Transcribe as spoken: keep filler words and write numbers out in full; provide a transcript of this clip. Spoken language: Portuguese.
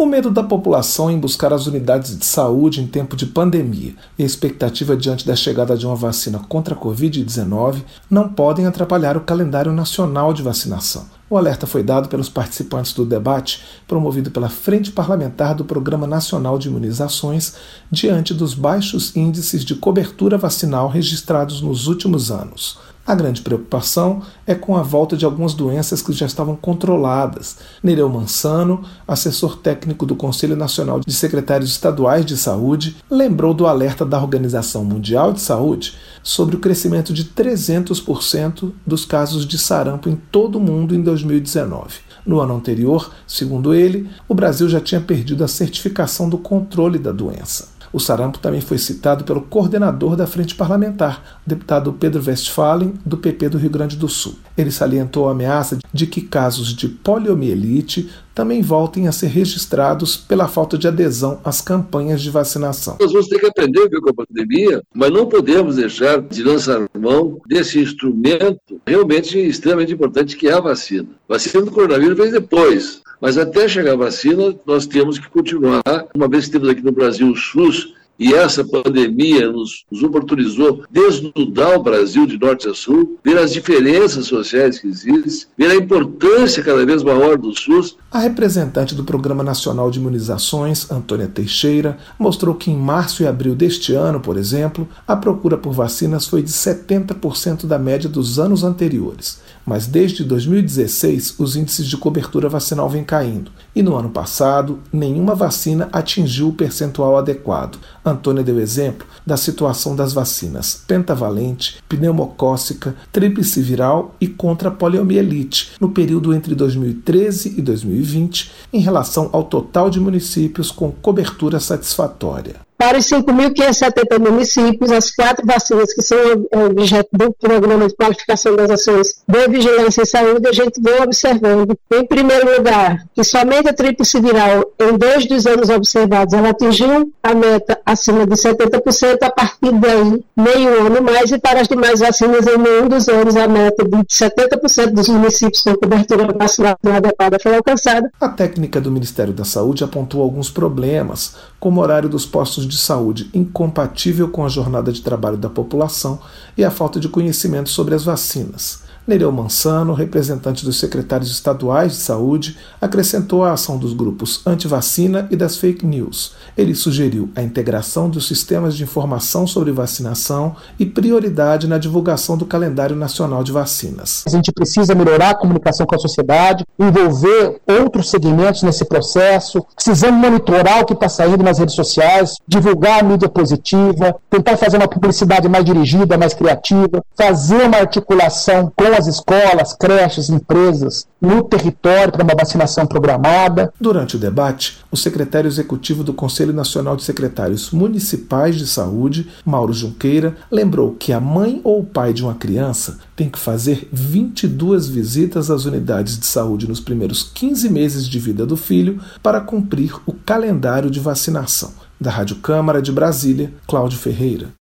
O medo da população em buscar as unidades de saúde em tempo de pandemia e a expectativa diante da chegada de uma vacina contra a covid dezenove não podem atrapalhar o calendário nacional de vacinação. O alerta foi dado pelos participantes do debate promovido pela Frente Parlamentar do Programa Nacional de Imunizações diante dos baixos índices de cobertura vacinal registrados nos últimos anos. A grande preocupação é com a volta de algumas doenças que já estavam controladas. Nereu Mansano, assessor técnico do Conselho Nacional de Secretários Estaduais de Saúde, lembrou do alerta da Organização Mundial de Saúde sobre o crescimento de trezentos por cento dos casos de sarampo em todo o mundo em dois mil e dezenove. No ano anterior, segundo ele, o Brasil já tinha perdido a certificação do controle da doença. O sarampo também foi citado pelo coordenador da Frente Parlamentar, o deputado Pedro Westphalen, do P P do Rio Grande do Sul. Ele salientou a ameaça de que casos de poliomielite também voltem a ser registrados pela falta de adesão às campanhas de vacinação. Nós vamos ter que aprender com a pandemia, mas não podemos deixar de lançar mão desse instrumento realmente extremamente importante que é a vacina. A vacina do coronavírus veio depois. Mas até chegar a vacina, nós temos que continuar. Uma vez que temos aqui no Brasil o SUS, e essa pandemia nos, nos oportunizou desnudar o Brasil de norte a sul, ver as diferenças sociais que existem, ver a importância cada vez maior do SUS. A representante do Programa Nacional de Imunizações, Antônia Teixeira, mostrou que em março e abril deste ano, por exemplo, a procura por vacinas foi de setenta por cento da média dos anos anteriores. Mas desde dois mil e dezesseis, os índices de cobertura vacinal vêm caindo. E no ano passado, nenhuma vacina atingiu o percentual adequado. Antônia deu exemplo da situação das vacinas pentavalente, pneumocócica, tríplice viral e contra a poliomielite no período entre dois mil e treze e dois mil e vinte, em relação ao total de municípios com cobertura satisfatória. Para os cinco mil quinhentos e setenta municípios, as quatro vacinas que são objeto do Programa de Qualificação das Ações de Vigilância em Saúde, a gente vem observando, em primeiro lugar, que somente a tríplice viral, em dois dos anos observados, ela atingiu a meta acima de setenta por cento, a partir daí, meio ano mais, e para as demais vacinas, em nenhum dos anos, a meta de setenta por cento dos municípios com cobertura vacinal adequada foi alcançada. A técnica do Ministério da Saúde apontou alguns problemas, como o horário dos postos de saúde incompatível com a jornada de trabalho da população e a falta de conhecimento sobre as vacinas. Nereu Mansano, representante dos secretários estaduais de saúde, acrescentou a ação dos grupos anti-vacina e das fake news. Ele sugeriu a integração dos sistemas de informação sobre vacinação e prioridade na divulgação do calendário nacional de vacinas. A gente precisa melhorar a comunicação com a sociedade, envolver outros segmentos nesse processo, precisamos monitorar o que está saindo nas redes sociais, divulgar a mídia positiva, tentar fazer uma publicidade mais dirigida, mais criativa, fazer uma articulação com as escolas, creches, empresas, no território para uma vacinação programada. Durante o debate, o secretário executivo do Conselho Nacional de Secretários Municipais de Saúde, Mauro Junqueira, lembrou que a mãe ou o pai de uma criança tem que fazer vinte e duas visitas às unidades de saúde nos primeiros quinze meses de vida do filho para cumprir o calendário de vacinação. Da Rádio Câmara de Brasília, Cláudio Ferreira.